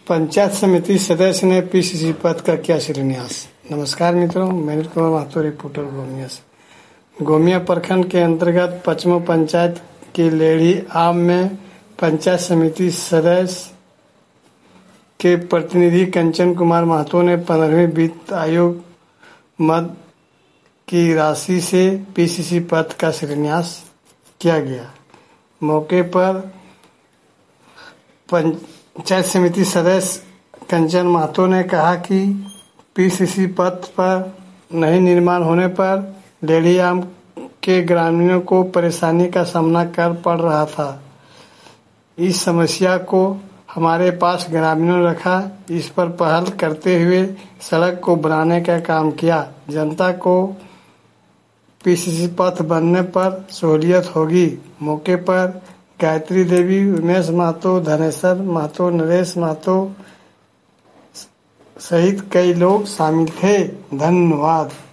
पंचायत समिति सदस्य ने पीसीसी पद का किया शिलान्यास। नमस्कार मित्रों, मैं अनिल कुमार महतो, रिपोर्टर गोमिया से। गोमिया प्रखंड के अंतर्गत पचमो पंचायत की लेढ़ी आम में पंचायत समिति सदस्य के प्रतिनिधि कंचन कुमार महतो ने 15वीं वित्त आयोग मद की राशि से पीसीसी पद का शिलान्यास किया गया। मौके पर पंचायत समिति सदस्य कंचन महतो ने कहा कि पीसीसी पद पर नहीं निर्माण होने पर लेढ़ी आम के ग्रामीणों को परेशानी का सामना कर पड़ रहा था। इस समस्या को हमारे पास ग्रामीणों रखा, इस पर पहल करते हुए सड़क को बनाने का काम किया। जनता को पीसीसी पथ बनने पर सहूलियत होगी। मौके पर गायत्री देवी, उमेश महतो, धनेश्वर महतो, नरेश महतो सहित कई लोग शामिल थे। धन्यवाद।